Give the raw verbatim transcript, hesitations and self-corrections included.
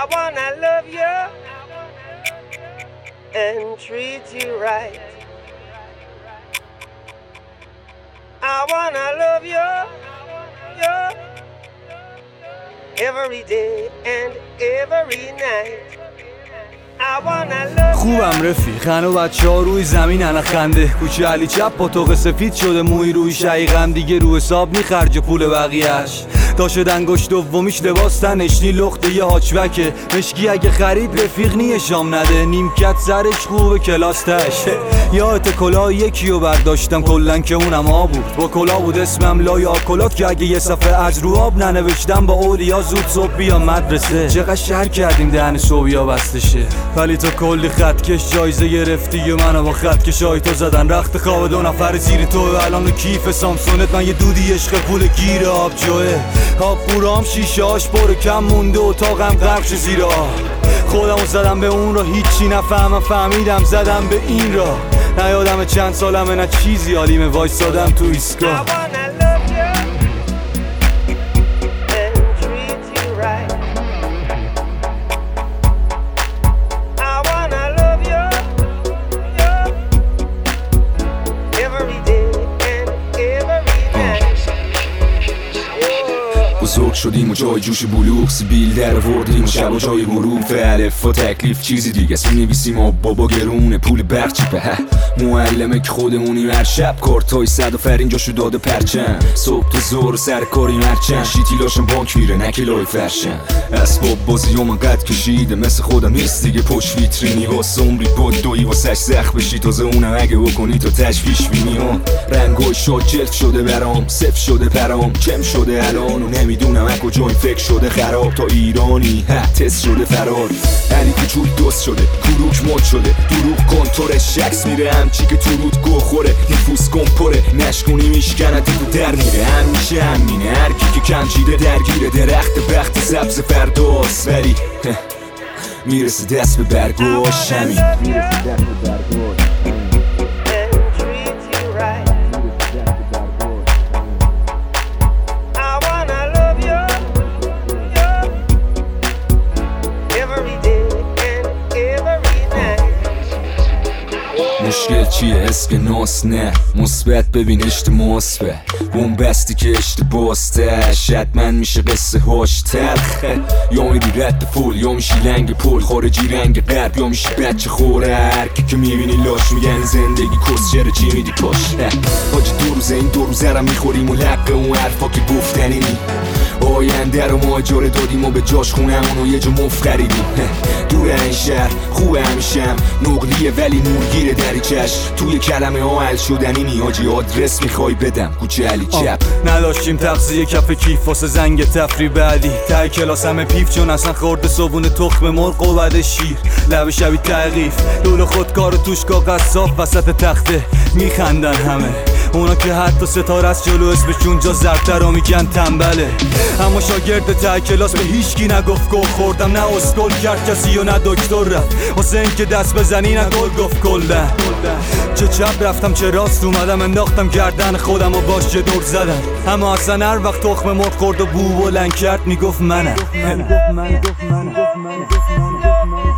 I wanna love you and treat you right. I wanna love you, you every day and every night. I wanna love خوبم رفیق، هنو بچه ها روی زمین هنه خنده. کوچه علی چپ پاتوق سفید شده، موی روی شقیقم دیگه رو حساب نی خرج پول بقیهش. تا شد انگشت دومیش لباس تنشنی لخته یه هاچبکه. مشکی اگه خرید رفیق نیه شام نده، نیمکت سرش خوبه کلاس تشه. یادت کلاه یکیو برداشتم کلن که اونم ها بود، با کلاه بود اسمم لای آکلات که اگه یه صفحه از رو آب ننوشتم با اولیا زود صبح بیام مدرسه. چقدر شهر کردیم دهن صبحیا بسته شه، ولی تو کلی خطکش جایزه گرفتی و منو با خطکش های تو زدن رخت خواب دو نفر زیر تو. الان رو کیف سامسونت من یه دودی عشق پول گیر آب جوه. آب بورام شیشه هاش پر کم مونده، اتاقم غرق شه زیر آب. خودمو زدم به اون را هیچی نفهمم، فهمیدم زدم به این را. نیادم چند سالمه نه چیزی حالیمه، وایسادم تو ایستگاه. بزرگ شدیم و جای جوش بلوغ سیبیل در وردیم و شب و جای حروف الف و تکلیف چیزی دیگه است. می‌نویسیم و بابا گرونه پول برق چیپه. معلمه که خودمونیم هر شب کارتای صد و فرین جاشو داده پرچم. صبح تا ظهر سر کاری مرچن شیتی لاشم بانک میره نکلای فرشن. اسباب بازی هم قد کشیده مثل خودم نیست دیگه پشت ویترینی. واسه عمری با دوی واسش زخ بشی تازه اونم اگه بکنی تو تشویش بینی. رنگای شاد جلف شده برام صف شده پرام کم شده الان و نمیدونم از کجا این فکر شده خراب. تا ایرانی ها تست شده فرار علی کوچول دوست شده کروک مد شده. دروغ کنتورش شکس میره همچی که تو رود گو خوره. نفوس کن پره نشکنی میشکنه تو در میره. همیشه همینه هرکی که کم چیده درگیره. درخت بخت سبز فرداست ولی میرسه دست به برگاش همین. میرسه دست به برگاش. مشکل چیه اسکناس نه مثبت ببین اشتماس به بومبستی که اشتباسته. حتما میشه قصه هاش تلخه. یا میری رد فول یا میشی لنگ پل خارجی رنگ غرب یا میشی بچه خوره. هرکی که میبینی لاش میگن زندگی کس چرا چی میدی کاش. حاجی دو روزه این دو روزه را میخوریم و لقه اون حرفا که گفتنی نی. آینده رو ما اجاره دادیم و به جاش خونمون و یه جا مفت خریدیم. دور این شهر خوبه همیشم نقلیه ولی نورگیره دریچش. توی کلمه ها حل شدنی نیاجی آدرس میخوای بدم کوچه علی چپ. نداشتیم تغذیه کف کیف واسه زنگ تفری بعدی. ته کلاس همه پیف چون اصلا خورده صبونه تخم مرغ و بعد شیر. لب شبی تغییف دور خودکار توش کاغذ صاف وسط تخته. میخندن همه اونا که حتی ستاره از جلو اسمشون جا زرتر رو میگن تنبله. اما شاگرد ته کلاس به هیچکی نگفت گل خوردم نه اسکل کرد کسی و نه دکتر رفت واسه این که دست بزنی نه گل گفت کلن. چه چپ رفتم چه راست اومدم انداختم گردن خودم و باش چه دور زدم. اما اصلا هر وقت تخم مرغ خورد و بو بلند کرد میگفت منم.